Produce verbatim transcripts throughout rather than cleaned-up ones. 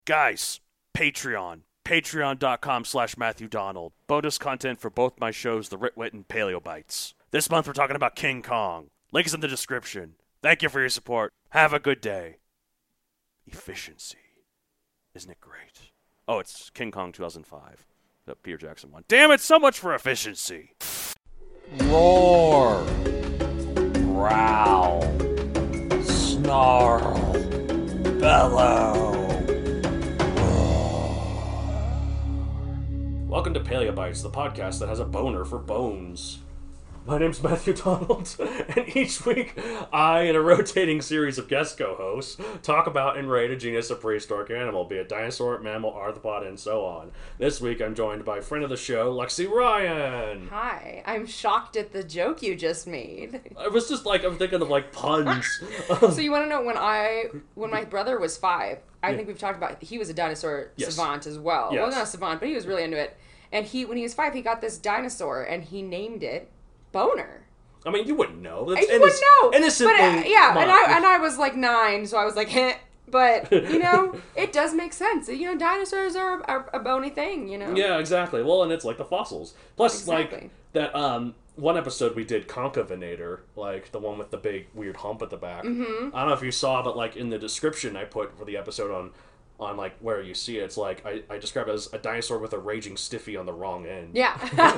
Guys, Patreon. Patreon.com slash Matthew Donald. Bonus content for both my shows, The Ritwit and Paleobites. This month we're talking about King Kong. Link is in the description. Thank you for your support. Have a good day. Efficiency. Isn't it great? Oh, it's King Kong two thousand five. The Peter Jackson one. Damn it, so much for efficiency. Roar. Growl. Snarl. Bellow. Welcome to Paleobites, the podcast that has a boner for bones. My name's Matthew Donald, and each week I, in a rotating series of guest co-hosts, talk about and rate a genus of prehistoric animal, be it dinosaur, mammal, arthropod, and so on. This week I'm joined by friend of the show, Lexi Ryan. Hi, I'm shocked at the joke you just made. I was just like, I'm thinking of like puns. So you want to know when I, when my brother was five, I Yeah. think we've talked about, he was a dinosaur Yes. savant as well. Yes. Well, not a savant, but he was really into it. And he, when he was five, he got this dinosaur, and he named it Boner. I mean, you wouldn't know. I That's you wouldn't innoc- know. Innocently. But, uh, yeah, and I, mine. and I was like nine, so I was like, heh. But, you know, it does make sense. You know, dinosaurs are, are a bony thing, you know? Yeah, exactly. Well, and it's like the fossils. Plus, Exactly. like, that, um, one episode we did, Concavinator, like, the one with the big, weird hump at the back. Mm-hmm. I don't know if you saw, but, like, in the description I put for the episode on, on like, where you see it, it's like, I, I describe it as a dinosaur with a raging stiffy on the wrong end. Yeah.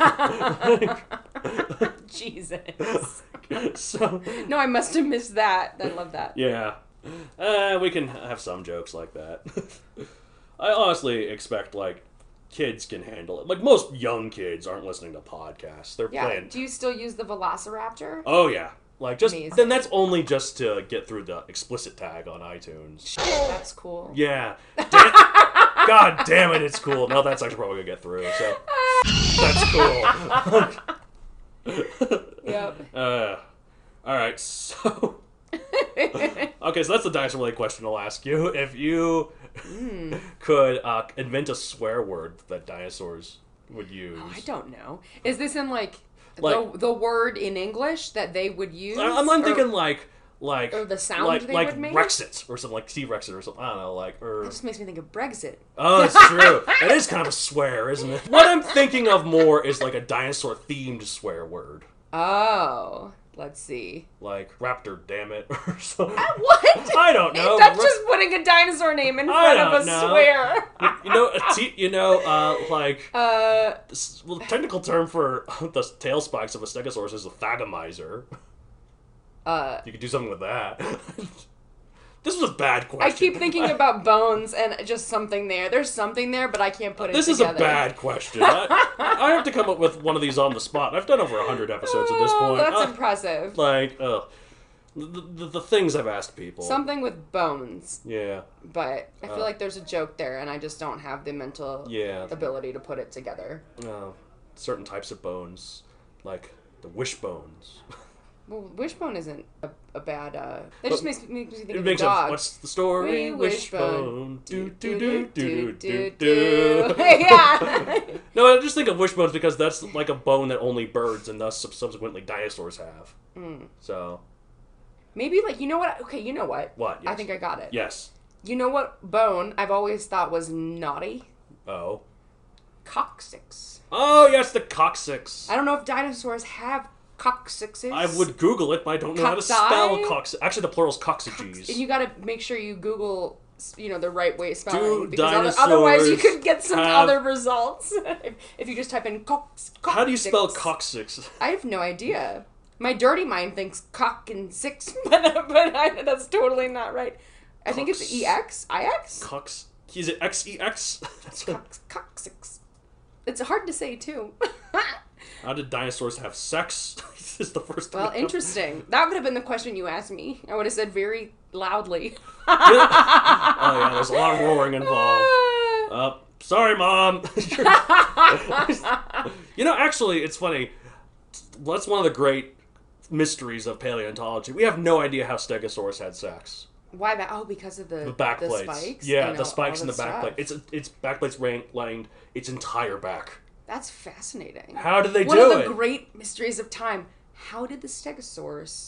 Jesus. So, No, I must have missed that. I love that. yeah. Uh, we can have some jokes like that. I honestly expect, like, kids can handle it. Like, most young kids aren't listening to podcasts. They're Yeah. playing... Do you still use the Velociraptor? Oh, yeah. Like, just... Amazing. Then that's only just to get through the explicit tag on iTunes. That's cool. Yeah. Da- God damn it, it's cool. No, that's actually probably gonna get through, so... That's cool. Yep. uh, Alright, so... Okay, so that's the dinosaur-related question I'll ask you. If you Mm. could uh, invent a swear word that dinosaurs would use... Oh, I don't know. Is this in, like, Like- the, the word in English that they would use? I- I'm, I'm Or- thinking like... Like, Or the sound like, they like would make? Rexit or something, like T-Rexit or something. I don't know, like, or... It just makes me think of Brexit. Oh, it's true. It is kind of a swear, isn't it? What I'm thinking of more is like a dinosaur-themed swear word. Oh. Let's see. Like, raptor, damn it, or something. What? I don't know. That's just putting a dinosaur name in I front of don't a know. swear. You know, a t- you know, uh, like, Uh, this, well, the technical term for the tail spikes of a stegosaurus is a thagomizer. uh... You could do something with that. This was a bad question. I keep thinking about bones and just something there. There's something there, but I can't put it This together. is a bad question. I, I have to come up with one of these on the spot. I've done over a hundred episodes at this Oh, point. that's Uh, impressive. Like, ugh. The, the, the things I've asked people. Something with bones, Yeah. but I feel Uh, like there's a joke there, and I just don't have the mental Yeah. ability to put it together. Uh, certain types of bones. Like the wishbones. Well, wishbone isn't a, a bad. Uh, that But just makes, makes me think It of makes a a, dog. what's the story? Wee Wishbone. wishbone. Do, do, do, do, do, do, do. do. Yeah. No, I just think of wishbones because that's like a bone that only birds and thus subsequently dinosaurs have. Mm. So, Maybe like you know what? Okay, you know what? what? I Yes. think I got it. Yes. You know what bone I've always thought was naughty? Oh. Coccyx. Oh, yes, the coccyx. I don't know if dinosaurs have coccyxes. I would Google it, but I don't know how to Cocci? spell coccyx. Actually, the plural's Cox- coccyges. And you gotta make sure you Google, you know, the right way of spelling. Do because other- dinosaurs otherwise you could get some have- other results. if, if you just type in cox, How do you spell coccyx. coccyx? I have no idea. My dirty mind thinks cock and six, but, but I, that's totally not right. I think it's Cox- E X? I X? Cox. Is it X E X? That's what. Cox, coccyx. It's hard to say, too. How did dinosaurs have sex? This is the first thing Well, that comes- interesting. That would have been the question you asked me. I would have said very loudly. Oh, yeah, there's a lot of roaring involved. Uh, sorry, Mom. You know, actually, it's funny. That's one of the great mysteries of paleontology. We have no idea how Stegosaurus had sex. Why that? Oh, because of the, The back the plates. spikes? Yeah, and the all- spikes all in the back stuff. plate. It's its back plates ran- lined its entire back. That's fascinating. How did they One do of the it? great mysteries of time. How did the Stegosaurus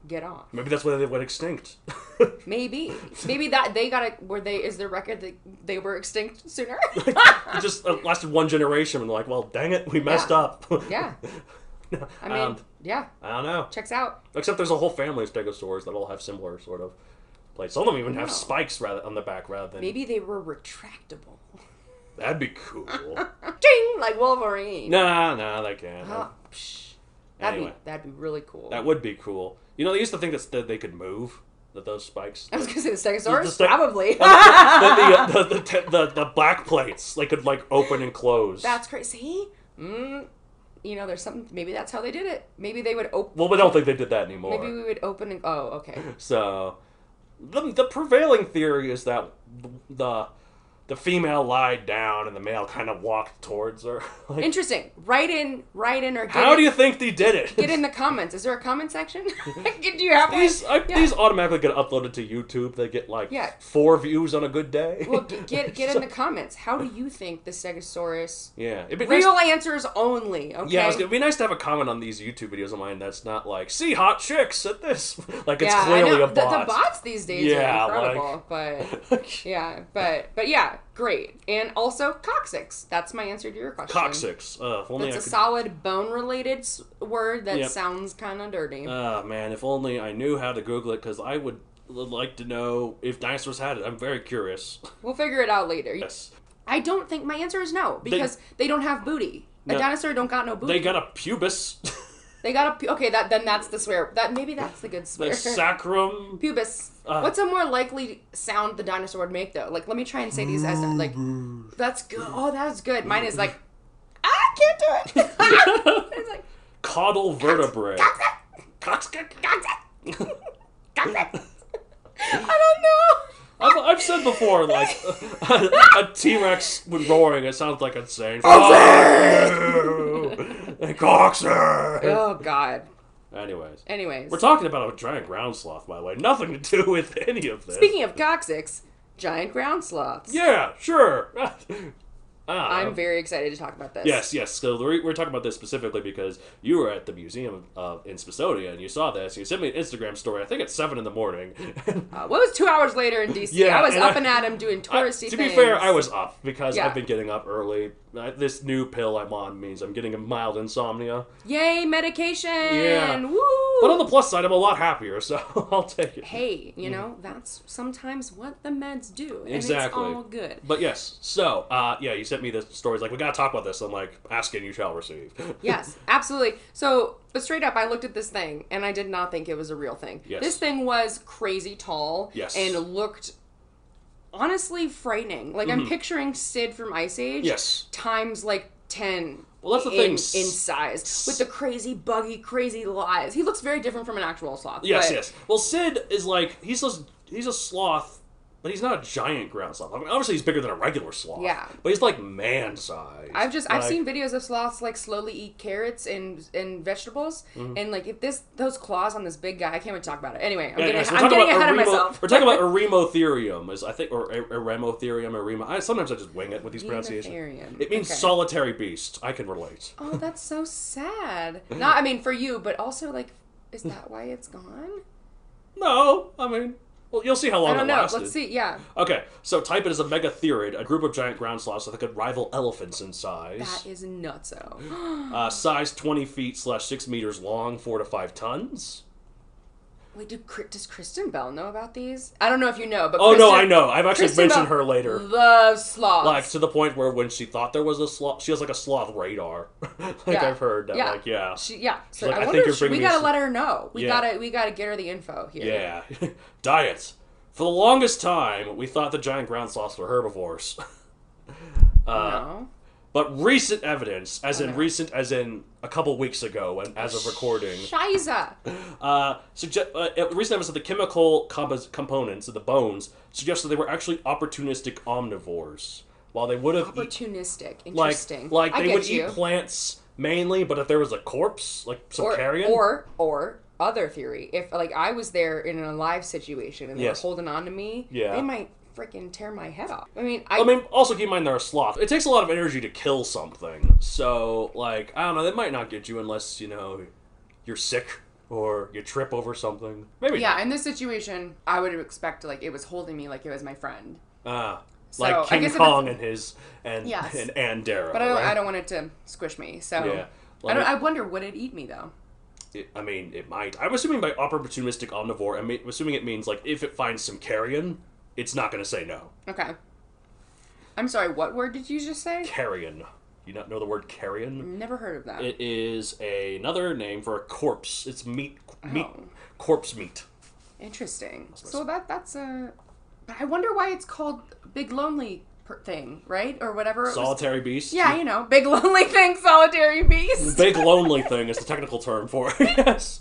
get off. Maybe that's why they went extinct. Maybe. Maybe that they got a, were they, is there record that they were extinct sooner? It just uh, lasted one generation and they're like, well, dang it, we messed Yeah. up. Yeah. I mean, Um, yeah. I don't know. Checks out. Except there's a whole family of stegosaurs that all have similar sort of plates. Some of them even have Wow. spikes rather on the back rather than... Maybe they were retractable. That'd be cool. Ding! Like Wolverine. Nah, nah, they can't. Oh, psh. That'd Anyway. be that'd be really cool. That would be cool. You know, they used to think that, that they could move, that those spikes... I was gonna say the Stegosaurus. The ste- Probably. that the, uh, the, the, the, the, the back plates, they could, like, open and close. That's crazy. Mm, you know, there's something. Maybe that's how they did it. Maybe they would open. Well, we don't think they did that anymore. Maybe we would open and. Oh, okay. So, the, the prevailing theory is that the the female lied down and the male kind of walked towards her. Like, Interesting. Write in, write in, or get how in, do you think they did it? get in the comments? Is there a comment section? Do you have one? These, I, Yeah. these automatically get uploaded to YouTube. They get like Yeah. four views on a good day. Well, get get, get in the comments. How do you think the Stegosaurus? Yeah, it'd be nice. Real answers only. Okay. Yeah, it's gonna be nice to have a comment on these YouTube videos of mine that's not like, see hot chicks at this. Like it's Yeah, I clearly know. a The, bot. the bots these days Yeah, are incredible, but yeah, but but yeah, great. And also coccyx. That's my answer to your question. Coccyx. Uh, if only That's I a could... solid bone-related s- word that Yep. sounds kind of dirty. Ah, man, if only I knew how to Google it, because I would would like to know if dinosaurs had it. I'm very curious. We'll figure it out later. Yes. I don't think my answer is no because they, don't have booty. A No. dinosaur don't got no booty. They got a pubis. They got a pu- okay. That then that's the swear. That maybe that's the good swear. The sacrum. Pubis. Uh, What's a more likely sound the dinosaur would make though? Like, let me try and say these as like. That's good. Oh, that's good. Mine is like, I can't do it. It's like Caudal vertebrae. Coccyx. I don't know. I've, I've said before, like, a, a T-Rex when roaring, it sounds like it's saying, Coxer! Oh God. Anyways. Anyways. We're talking about a giant ground sloth, by the way. Nothing to do with any of this. Speaking of coccyx, giant ground sloths. Yeah, sure. Ah, I'm very excited to talk about this. Yes, yes. So we're, we're talking about this specifically because you were at the museum uh, in Spostonia and you saw this. And you sent me an Instagram story. I think it's seven in the morning. Uh, what was two hours later in D C? Yeah, I was and up I- and at him doing I- touristy to things. be fair, I was up because Yeah. I've been getting up early. Uh, this new pill I'm on means I'm getting a mild insomnia. Yay, medication! Yeah. Woo! But on the plus side, I'm a lot happier, so I'll take it. Hey, you know, that's sometimes what the meds do. And Exactly. it's all good. But yes, so, uh, yeah, you sent me the stories like, we gotta talk about this. I'm like, ask and you shall receive. Yes, absolutely. So, but straight up, I looked at this thing, and I did not think it was a real thing. Yes. This thing was crazy tall. Yes. And looked honestly frightening. Like, I'm picturing Sid from Ice Age. Mm-hmm. Yes. Times, like, ten. Well, that's the in, thing. in size. With the crazy, buggy, crazy lies. He looks very different from an actual sloth. Yes, but yes. Well, Sid is like, he's a, he's a sloth, but he's not a giant ground sloth. I mean, obviously he's bigger than a regular sloth. Yeah. But he's like man size. I've just I've Like, seen videos of sloths like slowly eat carrots and and vegetables, Mm-hmm. and like if this those claws on this big guy, I can't even talk about it. Anyway, I'm Yeah, getting, guys, we're I'm talking getting about ahead of Aremo- myself. We're talking about Eremotherium, is I think, or Er- Eremotherium, Erema. I, sometimes I just wing it with these pronunciations. Eremotherium. It means Okay. solitary beast. I can relate. Oh, that's so sad. Not, I mean, for you, but also like, is that why it's gone? No, I mean, well, you'll see how long I don't it know. lasted. Let's see. Yeah, Okay, so type it as a megatherid, a group of giant ground sloths that could rival elephants in size. that is nutso. Uh, size twenty feet slash six meters long, four to five tons. Wait, do, Cri- does Kristen Bell know about these? I don't know if you know, but Oh no, Kristen- I know. I've actually Kristen mentioned Bell her later. Loves sloths. Like to the point where when she thought there was a sloth, she has like a sloth radar. like Yeah. I've heard that. Yeah. Like yeah, She, yeah. So like, I "I wonder think you're if she, we bringing me gotta some- let her know. We Yeah. gotta we gotta get her the info here. yeah. Diet. For the longest time, we thought the giant ground sloths were herbivores. uh, No. But recent evidence, as in Okay. recent, as in a couple weeks ago, and as of recording, Shiza. uh, suggest, uh, recent evidence of the chemical compos- components of the bones suggests that they were actually opportunistic omnivores. While they would have eat, Opportunistic. like, Interesting. like I they get would you. eat plants mainly, but if there was a corpse, like some or, carrion, or or other theory. If like I was there in an alive situation and they Yes. were holding on to me, Yeah. they might freaking tear my head off. I mean, I, I mean, also keep in mind they're a sloth. It takes a lot of energy to kill something. So, like, I don't know, they might not get you unless, you know, you're sick or you trip over something. Maybe. Yeah, not. in this situation, I would expect like it was holding me like it was my friend. Ah, So, like I King guess if Kong it's- and his and Yes. and Andera. But I don't, right? I don't want it to squish me. So Yeah. I, don't, Like- I wonder, would it eat me though? It, I mean, it might. I'm assuming by opportunistic omnivore, I'm assuming it means, like, if it finds some carrion, it's not going to say no. Okay. I'm sorry, what word did you just say? Carrion. You not know the word carrion? Never heard of that. It is another name for a corpse. It's meat, meat, Oh. corpse meat. Interesting. So that that's a. But I wonder why it's called Big Lonely per- Thing, right? Or whatever. It was. Solitary beast? Yeah, you know, Big Lonely Thing, Solitary Beast. Big lonely thing is the technical term for it. Yes.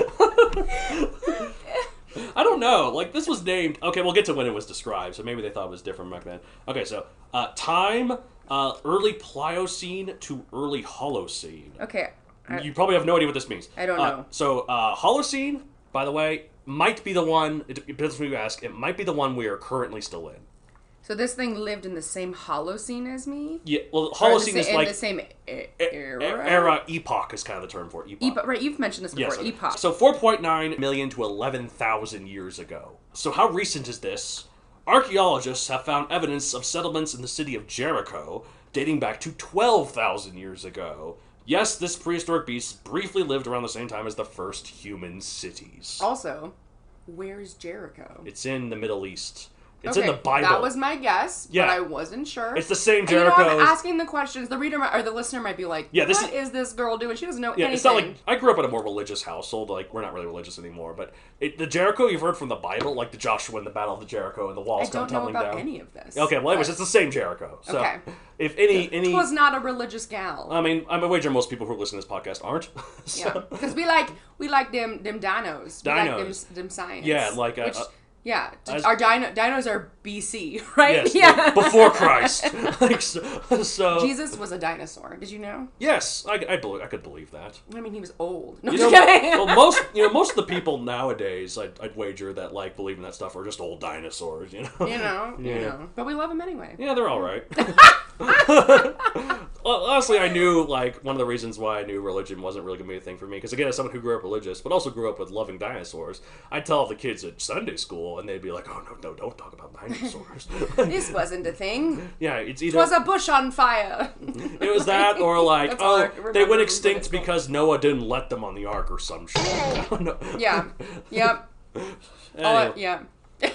I don't know. Like, this was named... Okay, we'll get to when it was described, so maybe they thought it was different back then. Okay, so, uh, time, uh, early Pliocene to early Holocene. Okay. I- You probably have no idea what this means. I don't Uh, know. So, uh, Holocene, by the way, might be the one... It depends on who you ask. It might be the one we are currently still in. So this thing lived in the same Holocene as me? Yeah, well, Or in the Holocene sa- is in like... the same e- e- era? Era, epoch is kind of the term for it. Epoch. Epo- right, you've mentioned this before. Yes, okay. Epoch. So four point nine million to eleven thousand years ago. So how recent is this? Archaeologists have found evidence of settlements in the city of Jericho dating back to twelve thousand years ago. Yes, this prehistoric beast briefly lived around the same time as the first human cities. Also, where's Jericho? It's in the Middle East. It's okay, in the Bible. that was my guess, Yeah. but I wasn't sure. It's the same And you know, Jericho. I'm asking the questions. The reader might, or the listener might be like, Yeah, this "What is- is this girl doing? She doesn't know Yeah, anything." it's not like I grew up in a more religious household. Like we're not really religious anymore, but it, the Jericho you've heard from the Bible, like the Joshua and the Battle of the Jericho and the I walls come don't know tumbling about down. any of this. Okay, well, anyways, but it's the same Jericho. So Okay. if any any, was not a religious gal. I mean, I'm a wager most people who listen to this podcast aren't. So- yeah, because we like we like them them dinos. We like them, Dinos. them science. Yeah, like, uh, Which, uh, yeah, as- our dino, dinos are B C, right? Yes, yeah, like, before Christ. Like, so, so- Jesus was a dinosaur. Did you know? yes, I, I believe I could believe that. I mean, he was old. No, You just know, kidding. well, most you know most of the people nowadays, I'd, I'd wager that like believe in that stuff are just old dinosaurs. You know. you know, Yeah. you know, but we love him anyway. Yeah, they're all right. Well, honestly, I knew, like, one of the reasons why I knew religion wasn't really going to be a thing for me, because, again, as someone who grew up religious, but also grew up with loving dinosaurs, I'd tell the kids at Sunday school, and they'd be like, oh, no, no, don't talk about dinosaurs. This wasn't a thing. Yeah, it's It either... was a bush on fire. It was that, or like, That's all I oh, remember they went from extinct Sunday school. because Noah didn't let them on the ark or some shit. I don't know. Yeah. Yep. All Anyway, I- yeah.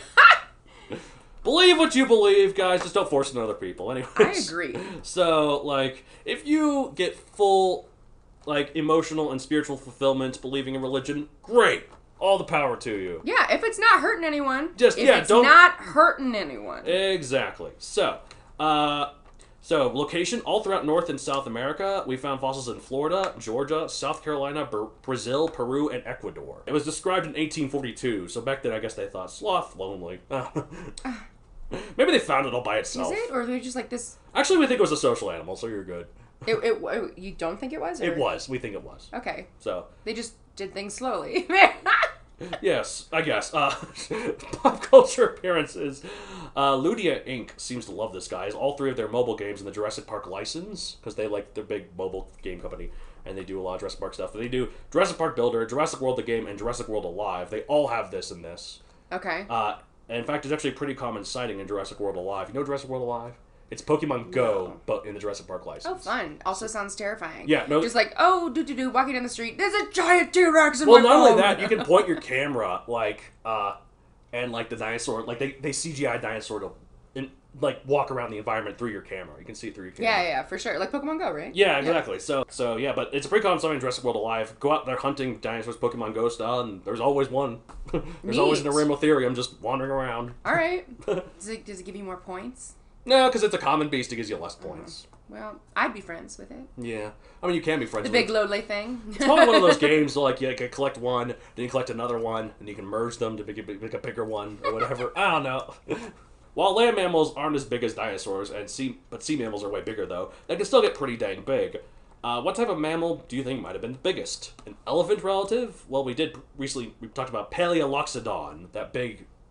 believe what you believe, guys. Just don't force it on other people. Anyways. I agree. So, like, if you get full, like, emotional and spiritual fulfillment believing in religion, great. All the power to you. Yeah, if it's not hurting anyone, Just- if yeah, it's don't- not hurting anyone. Exactly. So, uh, so location all throughout North and South America. We found fossils in Florida, Georgia, South Carolina, Bur- Brazil, Peru, and Ecuador. It was described in eighteen forty-two. So back then, I guess they thought sloth lonely. Maybe they found it all by Is itself. it, or are they just like this? Actually, we think it was a social animal, so you're good. It, it, it- you don't think it was? Or? It was. We think it was. Okay, So. they just did things slowly. Yes, I guess. Uh, pop culture appearances. Uh, Ludia Incorporated seems to love this, guys. All three of their mobile games in the Jurassic Park license, because they like their big mobile game company, and they do a lot of Jurassic Park stuff. They do Jurassic Park Builder, Jurassic World the game, and Jurassic World Alive. They all have this in this. Okay. Uh, and in fact, it's actually a pretty common sighting in Jurassic World Alive. You know Jurassic World Alive? It's Pokemon Go, but in the Jurassic Park license. Oh, fun. Also sounds terrifying. Yeah, no- Just like, oh, do do do, walking down the street. There's a giant T-Rex in Well, my not only phone. that, you can point your camera, like, uh, and, like, the dinosaur, like, they, they C G I dinosaur to, in, like, walk around the environment through your camera. You can see it through your camera. Yeah, yeah, yeah, for sure. Like Pokemon Go, right? Yeah, exactly. So, so yeah, but it's a pretty common sight in Jurassic World Alive. Go out there hunting dinosaurs, Pokemon Go style, and there's always one. There's always an Neat. Aramotherium just wandering around. All right. Does it, does it give you more points? No, because it's a common beast, it gives you less points. Well, I'd be friends with it. Yeah. I mean, you can be friends The with big it. lonely thing. It's probably one of those games, like, you can collect one, then you collect another one, and you can merge them to make a, make a bigger one, or whatever. I don't know. While land mammals aren't as big as dinosaurs, and sea, but sea mammals are way bigger, though, they can still get pretty dang big. Uh, what type of mammal do you think might have been the biggest? An elephant relative? Well, we did recently, we talked about Paleoloxodon, that big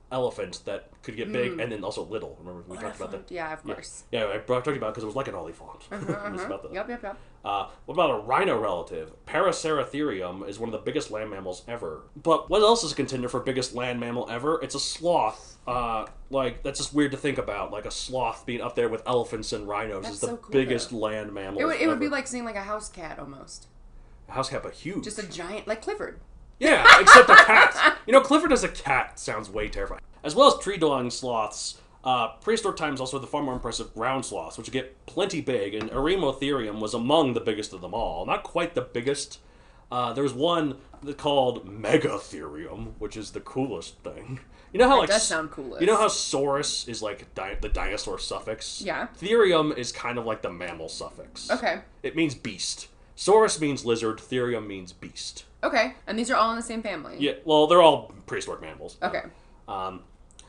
elephant that could get big and then also little. Remember we talked about that? Yeah, of course. Yeah, yeah I brought- talked about it because it was like an olifant. Uh-huh, It was uh-huh. about the- Yep, yep, yep. Uh, what about a rhino relative? Paraceratherium is one of the biggest land mammals ever. But what else is a contender for biggest land mammal ever? It's a sloth. Uh, like, that's just weird to think about. Like, a sloth being up there with elephants and rhinos That's is the so cool, biggest though. land mammal It would, it would be ever. like seeing like a house cat almost. A house cat, but huge. Just a giant, like Clifford. Yeah, except a cat. You know, Clifford as a cat sounds way terrifying. As well as tree-dwelling sloths, uh, prehistoric times also had the far more impressive ground sloths, which get plenty big, and Eremotherium was among the biggest of them all. Not quite the biggest. Uh, there was one called Megatherium, which is the coolest thing. You know how That like does s- sound coolest. You know how Saurus is like di- the dinosaur suffix? Yeah. Therium is kind of like the mammal suffix. Okay. It means beast. Saurus means lizard. Therium means beast. Okay. And these are all in the same family. Yeah, well, they're all prehistoric mammals. Okay. Um,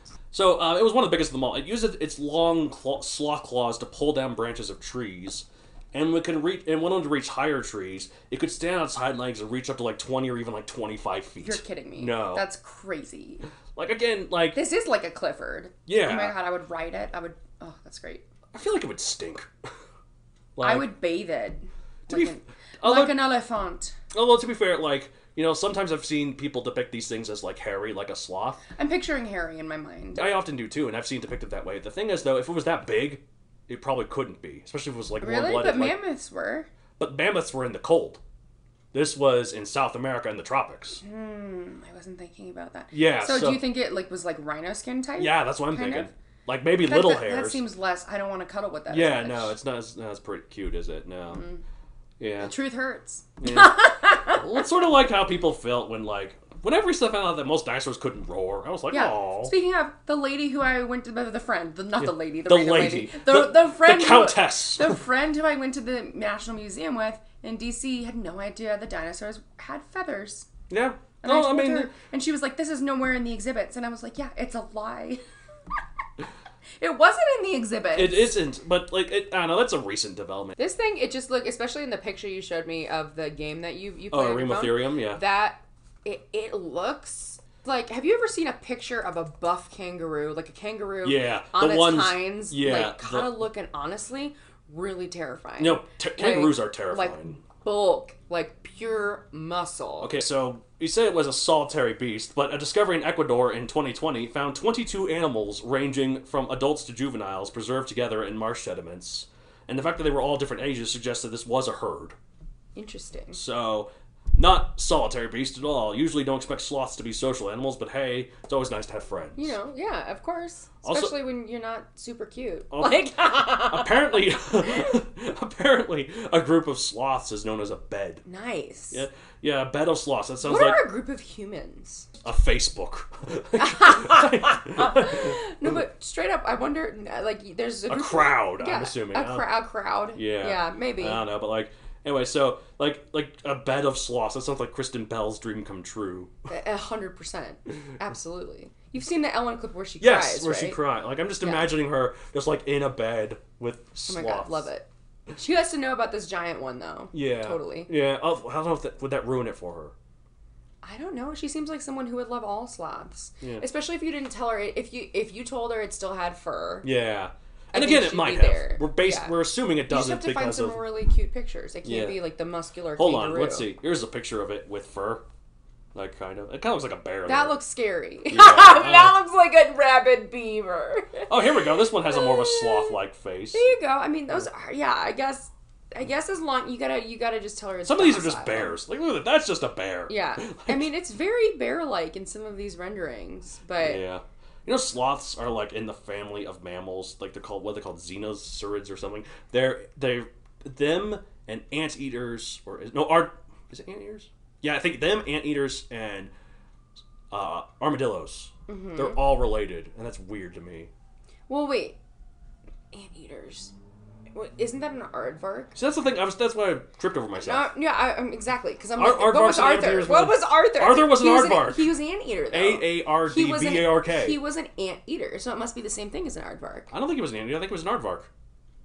so uh, it was one of the biggest of them all. It used its long claw- sloth claws to pull down branches of trees, and we can reach. And went on to reach higher trees. It could stand on its hind legs and reach up to like twenty or even like twenty-five feet. You're kidding me. No. That's crazy. Like again, like This is like a Clifford. Yeah. Oh my god, I would ride it. I would. Oh, that's great. I feel like it would stink. I Like, would bathe it. To Like, be, an, although, like an elephant. although to be fair, like you know, sometimes I've seen people depict these things as like hairy, like a sloth. I'm picturing Harry in my mind. I often do too, and I've seen it depicted that way. The thing is, though, if it was that big, it probably couldn't be, especially if it was like Really? warm-blooded. But like, mammoths were. but mammoths were in the cold. This was in South America in the tropics. Hmm, I wasn't thinking about that. Yeah, So, so- do you think it like was like rhino skin type? Yeah, that's what I'm Kind thinking. of? Like maybe That, little that, hairs. that seems less. I don't want to cuddle with that. yeah, as much. no, it's not. It's not as pretty cute, is it? No. Mm-hmm. Yeah. The truth hurts. yeah. Well, it's sort of like how people felt when like whenever we found out that most dinosaurs couldn't roar. I was like, Yeah. oh. Speaking of the lady who I went to the, the friend, the, not the lady, the, The random lady. lady, the, the, friend, The who- countess. the friend who I went to the National Museum with in D C had no idea the dinosaurs had feathers. yeah. And No, I I, told mean, her, and she was like, "This is nowhere in the exhibits," and I was like, "Yeah, it's a lie." It wasn't in the exhibits. it isn't. But like, it, I don't know. That's a recent development. This thing, it just looked, especially in the picture you showed me of the game that you you Oh, played on your phone, Eremotherium, yeah. that it it looks like. Have you ever seen a picture of a buff kangaroo, like a kangaroo, Yeah, on the its ones- hinds, yeah, like kind the- of looking honestly really terrifying. No, t- kangaroos Like- are terrifying. Like bulk, like pure muscle. Okay, so you said it was a solitary beast, but a discovery in Ecuador in twenty twenty found twenty-two animals ranging from adults to juveniles preserved together in marsh sediments. And the fact that they were all different ages suggests that this was a herd. Interesting. So, not solitary beast at all. Usually don't expect sloths to be social animals, but hey, it's always nice to have friends. You know, yeah, of course. Also- Especially when you're not super cute. Oh. Like, apparently, apparently, a group of sloths is known as a bed. nice. Yeah, yeah, a bed of sloths. That sounds What like are a group of humans? a Facebook. No, but straight up, I wonder. Like, there's a, A group crowd, yeah, I'm assuming. a, huh? cra- a crowd. Yeah. yeah, maybe. I don't know, but like, anyway, so like like a bed of sloths. That sounds like Kristen Bell's dream come true. A hundred percent, absolutely. You've seen the Ellen clip where she Yes, cries, where right? she cried. Like I'm just Yeah. imagining her just like in a bed with Oh sloths. my god, love it. She has to know about this giant one, though. Yeah, totally. Yeah, oh, I don't know if that would that ruin it for her. I don't know. She seems like someone who would love all sloths, Yeah. especially if you didn't tell her. If you if you told her it still had fur, Yeah, I and think again, it she'd might be have. there. We're bas- Yeah. We're assuming it you just doesn't have to find because some of. really cute pictures. It can't Yeah. be like the muscular Hold kangaroo. on, let's see. Here's a picture of it with fur. Like kind of. It kind of looks like a bear. That though. looks scary. Yeah. that looks like a rabid beaver. Oh, here we go. This one has a more of a sloth-like face. There you go. I mean, those are yeah. I guess I guess as long you gotta you gotta just tell her. It's Some of these are just docile. bears. Like look at that. That's just a bear. Yeah, I mean it's very bear-like in some of these renderings, but Yeah. You know, sloths are like in the family of mammals. Like they're called what they're called xenosaurids or something. They're they're them and anteaters or no art is it anteaters? Yeah, I think them anteaters and uh, armadillos. Mm-hmm. They're all related, and that's weird to me. well, wait, anteaters. What, isn't that an aardvark? So that's the thing. I was that's why I tripped over myself. No, yeah, I, um, exactly. Because I'm Ar- like, what aardvarks was and Arthur? anteaters What were- was Arthur? Arthur was an he aardvark. An, he was an anteater, though. A A R He D was V an- A R K. He was an anteater, so it must be the same thing as an aardvark. I don't think it was an anteater. I think it was an aardvark. I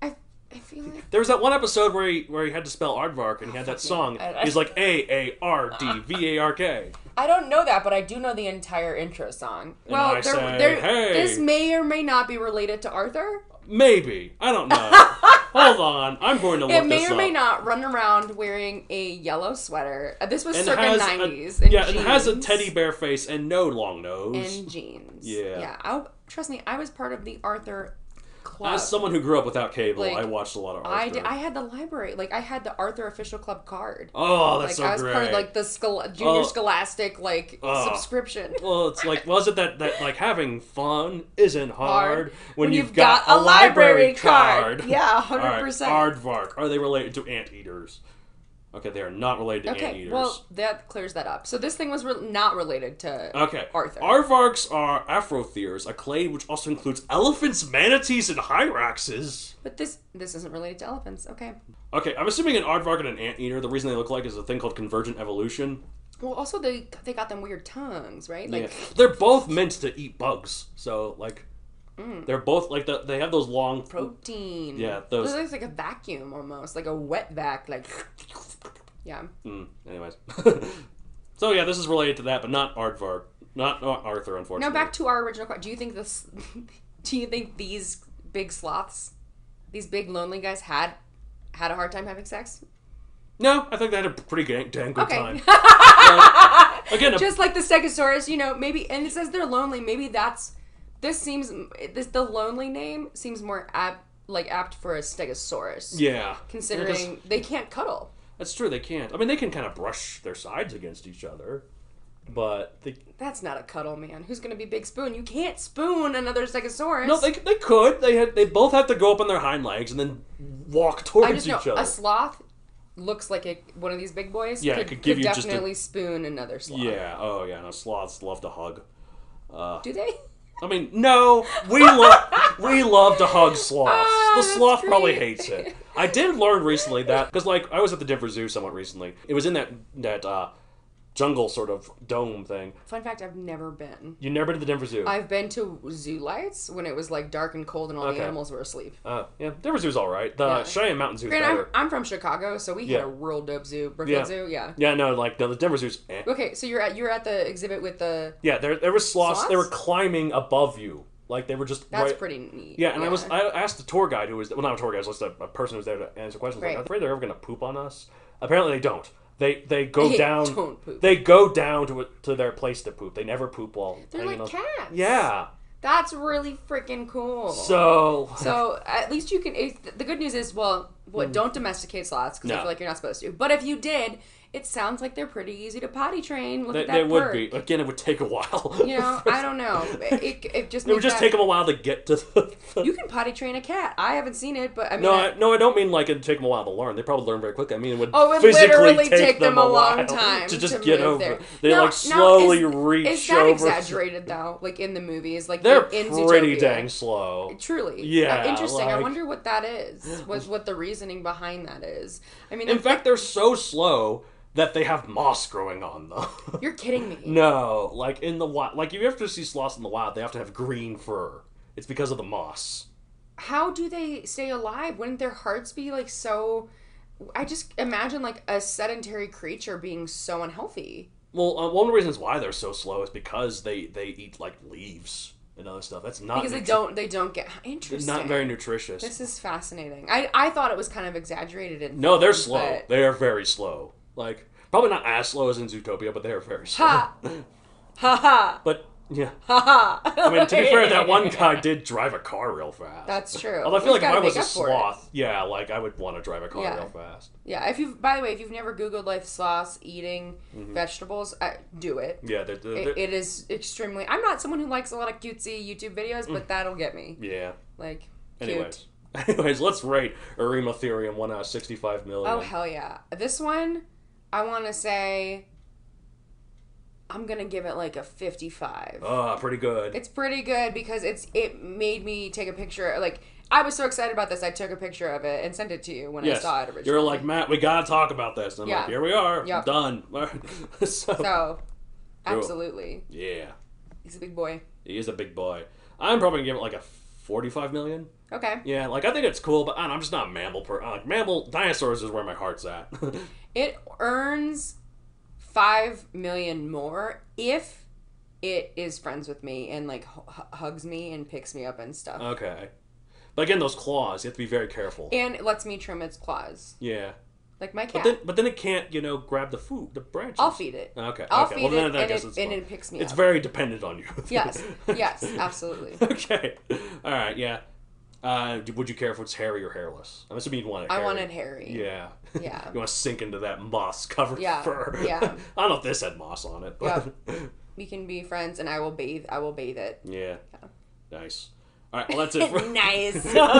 I feel like There was that one episode where he where he had to spell aardvark, and he had that song. I- I- He's like A A R D V A R K. I don't know that, but I do know the entire intro song. And Well, I there, say, there, "Hey." this may or may not be related to Arthur. Maybe. I don't know. Hold on. I'm going to look It may this or may up. not run around wearing a yellow sweater. Uh, This was And circa has nineties. a, and yeah, and has a jeans. teddy bear face and no long nose. And jeans. Yeah. Yeah. I, trust me, I was part of the Arthur club. As someone who grew up without cable, Like, I watched a lot of Arthur. I did. I had the library. Like I had the Arthur official club card. Oh, that's like so I was great. part of like the Schol- junior Oh. Scholastic like Oh. subscription. Well, it's like, was it that, that like having fun isn't hard, Hard when, you've got, a library card? Yeah, hundred percent. Aardvark. Are they related to anteaters? Okay, they are not related to Okay, anteaters. well that clears that up. So this thing was re- not related to Okay. Arthur. Aardvarks are Afrotheres, a clade which also includes elephants, manatees, and hyraxes. But this this isn't related to elephants. Okay. Okay, I'm assuming an aardvark and an anteater, the reason they look alike is a thing called convergent evolution. Well, also they they got them weird tongues, right? Like Yeah. They're both meant to eat bugs, so like they're both like the, they have those long protein. Yeah, those- It looks like a vacuum almost, like a wet vac. Like, yeah. Mm, anyways, so yeah, this is related to that, but not Aardvark, not, not Arthur, unfortunately. Now back to our original question. Do you think this? Do you think these big sloths, these big lonely guys, had had a hard time having sex? No, I think they had a pretty dang, dang good Okay. time. Like, again, a, Just like the Stegosaurus, you know, maybe, and it says they're lonely. Maybe that's this seems this the lonely name seems more apt like apt for a Stegosaurus. yeah, Considering they can't cuddle. that's true. They can't. I mean, they can kind of brush their sides against each other, but they That's not a cuddle, man. Who's gonna be Big Spoon? You can't spoon another Stegosaurus. no, they they could. They had they both have to go up on their hind legs and then walk towards I just know each other. a sloth looks like a, one of these big boys. Yeah, it could, could give could you just a- definitely spoon another sloth. Yeah. Oh yeah. No, sloths love to hug. Do they? I mean, no, we love we love to hug sloths. Ah, the that's sloth probably great. hates it. I did learn recently that because, like, I was at the Denver Zoo somewhat recently. It was in that that uh, jungle sort of dome thing. Fun fact: I've never been. You never been to the Denver Zoo? I've been to zoo lights when it was like dark and cold and all Okay. the animals were asleep. Uh, yeah, Denver Zoo's all right. The Yeah. Cheyenne Mountain Zoo's Granted, I'm, better. I'm from Chicago, so we Yeah. had a real dope zoo. Brookfield Yeah. Zoo, yeah. Yeah, no, like no, the Denver Zoo's. Eh. Okay, so you're at you're at the exhibit with the. Yeah, there there was sloths. They Sloths? were climbing above you, like they were just. That's right, pretty neat. Yeah, and I was I asked the tour guide who was well not a tour guide, it was just a, a person who was there to answer questions. Like, Right. I'm afraid they're ever going to poop on us. Apparently they don't. They they go They down. don't poop. They go down to it to their place to poop. They never poop while. They're hanging like on- cats. Yeah. That's really freaking cool. So. So at least you can. It, the good news is, well, what don't domesticate sloths because I No. feel like you're not supposed to. But if you did, it sounds like they're pretty easy to potty train. Look They, at that they would perk. be. Again, it would take a while. You know, I don't know. It, it, it just It would makes just that- take them a while to get to the. You can potty train a cat. I haven't seen it, but I mean, No, I- I, no, I don't mean like it'd take them a while to learn. They probably learn very quickly. I mean, it would Oh, it would physically literally take, take them a long while time to just to get move over. there. it. They Now- like now, slowly is, reach Is that over. exaggerated though? Like in the movies, like They're in, in pretty Zootopia? dang slow. Truly, Yeah, Uh, interesting. I like- wonder what that is. What what the reasoning behind that is? I mean, In if- fact, they're so slow that they have moss growing on them. you're kidding me. No, like in the wild, like if you have to see sloths in the wild, they have to have green fur. It's because of the moss. How do they stay alive? Wouldn't their hearts be like so? I just imagine like a sedentary creature being so unhealthy. Well, uh, one of the reasons why they're so slow is because they they eat like leaves and other stuff. That's not Because they nutri- don't they don't get interesting. not very nutritious. This is fascinating. I I thought it was kind of exaggerated in No, they're films, slow. but- They are very slow. Like probably not as slow as in Zootopia, but they are very slow. Ha ha ha But yeah, ha ha. I mean to be fair, that one guy did drive a car real fast. That's true. Although I feel He's like if gotta I was make a up for it. sloth, yeah, like I would want to drive a car Yeah. real fast. Yeah, if you've by the way, if you've never Googled like sloths eating vegetables, uh, do it. Yeah, they're, they're, It, they're- it is extremely. I'm not someone who likes a lot of cutesy YouTube videos, but that'll get me. yeah. Like, cute. Anyways, anyways, let's rate Eremotherium one out of sixty-five million. Oh hell yeah! This one, I want to say, I'm gonna give it like a fifty-five. Ah, pretty good. It's pretty good because it's it made me take a picture. Like I was so excited about this, I took a picture of it and sent it to you when I yes, saw it originally. you're like Matt. We gotta talk about this. And I'm Yeah. like, here we are. Yep. Done. so, so, absolutely, yeah, he's a big boy. he is a big boy. I'm probably gonna give it like a forty-five million. Okay. Yeah, like I think it's cool, but I don't know, I'm just not a mammal per. Uh, like, mammal dinosaurs is where my heart's at. It earns five million more if it is friends with me and like h- hugs me and picks me up and stuff. Okay, but again, those claws, you have to be very careful. And it lets me trim its claws, Yeah, like my but cat. then but then it can't, you know, grab the food, the branches. I'll feed it. Okay, I'll okay. feed well, then it, I and, guess it, it's and fine. it picks me It's up. very dependent on you. Yes, yes, absolutely. Okay, all right, yeah. Uh, would you care if it's hairy or hairless? I'm assuming you'd want it I hairy. wanted hairy. Yeah. Yeah. You want to sink into that moss-covered Yeah, fur. yeah. I don't know if this had moss on it, but We can be friends, and I will bathe. I will bathe it. yeah. Nice. All right, well, that's it for... Nice.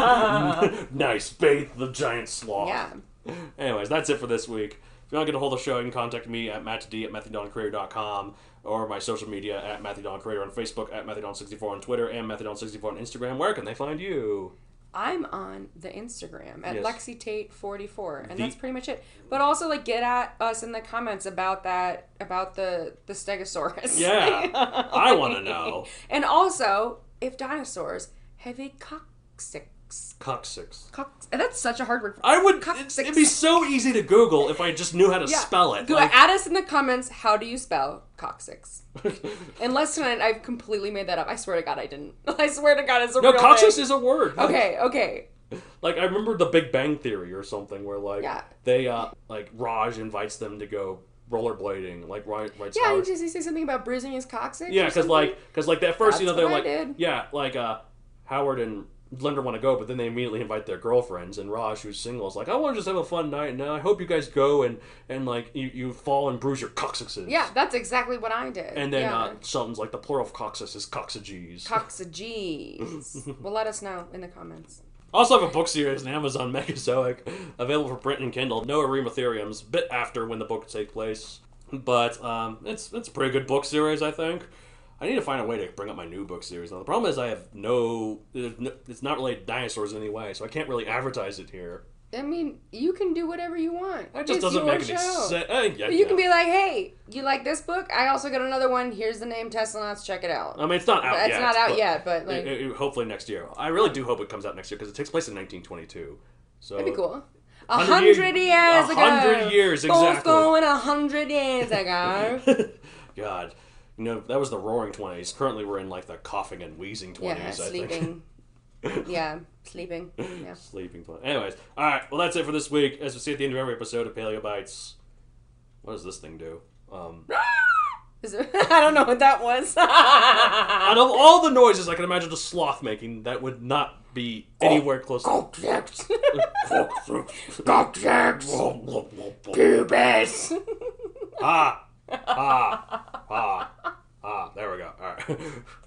Nice. Bathe the giant sloth. Yeah. Anyways, that's it for this week. If you want to get a hold of the show, you can contact me at matt d at matthew don creator dot com or my social media at matthew don creator on Facebook, at matthew don sixty-four on Twitter, and matthew don sixty-four on Instagram. Where can they find you? I'm on the Instagram at Yes. Lexi Tate forty-four, and The- that's pretty much it. But also, like, get at us in the comments about that, about the the Stegosaurus. Yeah. I want to know. And also, if dinosaurs have a coccyx. Coccyx. Cox- and that's such a hard word. I would... Coccyx. It'd be so easy to Google if I just knew how to Yeah. spell it. Go Like- add us in the comments. How do you spell coccyx? Unless tonight I've completely made that up. I swear to God I didn't. I swear to God it's a no, real coccyx thing. is a word. Like- Okay, okay. Like, I remember The Big Bang Theory or something where, like, Yeah. they, uh, like, Raj invites them to go rollerblading. Like, right, right. Yeah, he just he say something about bruising his coccyx. Yeah, or because, something? like, because, like, at first, you know, That's they're what like, I did. yeah, like, uh, Howard and Linda want to go, but then they immediately invite their girlfriends, and Raj, who's single, is like, I want to just have a fun night, and I hope you guys go, and, and like, you, you fall and bruise your coccyxes. Yeah, that's exactly what I did. And then yeah. uh, Sheldon's like, the plural of coccyx is coccyges. Coccyges. Well, let us know in the comments. I also have a book series on Amazon, Megazoic, available for print and Kindle. No Arematheriums, a bit after when the book takes place. But um, it's it's a pretty good book series, I think. I need to find a way to bring up my new book series. Now, the problem is I have no... no it's not related to dinosaurs in any way, so I can't really advertise it here. I mean, you can do whatever you want. That just It's doesn't your make any show. sense. Uh, yeah, But you yeah. can be like, hey, you like this book? I also got another one. Here's the name, Teslanauts. Check it out. I mean, it's not out But it's yet. not out but yet, but like, it- it- hopefully next year. I really do hope it comes out next year, because it takes place in nineteen twenty-two. So that'd be cool. A hundred hundred year- years a ago. hundred years, Both exactly. going a hundred years ago. God. You know, that was the roaring twenties. Currently, we're in, like, the coughing and wheezing twenties, Yeah, I think. sleeping. yeah, sleeping. Yeah. Sleeping twenties. Anyways, alright, well, that's it for this week. As we see at the end of every episode of Paleo Bites, what does this thing do? Um, Is it, I don't know what that was. out of all the noises I can imagine a sloth making, that would not be anywhere close to... Coccyx. Coccyx. Pubis. Ah! Ah! Ah! Ah! There we go. Alright.